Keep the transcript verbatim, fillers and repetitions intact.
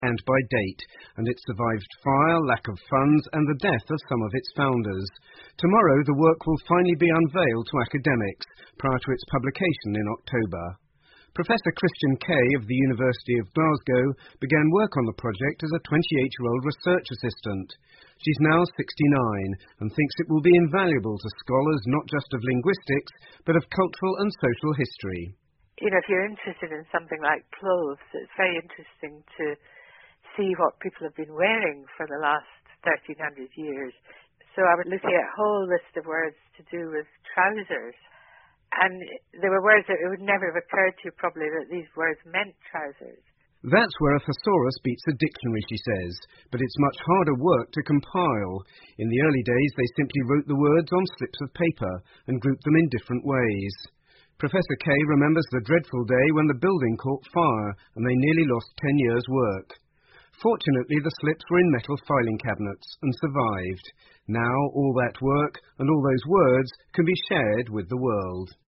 and by date, and it survived fire, lack of funds, and the death of some of its founders. Tomorrow the work will finally be unveiled to academics, prior to its publication in October. Professor Christian Kay of the University of Glasgow began work on the project as a twenty-eight-year-old research assistant. She's now sixty-nine and thinks it will be invaluable to scholars not just of linguistics, but of cultural and social history. You know, if you're interested in something like clothes, it's very interesting to see what people have been wearing for the last thirteen hundred years. So I was looking at a whole list of words to do with trousers. And there were words that it would never have occurred to you probably that these words meant trousers. That's where a thesaurus beats a dictionary, she says, but it's much harder work to compile. In the early days, they simply wrote the words on slips of paper and grouped them in different ways. Professor Kay remembers the dreadful day when the building caught fire and they nearly lost ten years' work. Fortunately, the slips were in metal filing cabinets and survived. Now all that work and all those words can be shared with the world.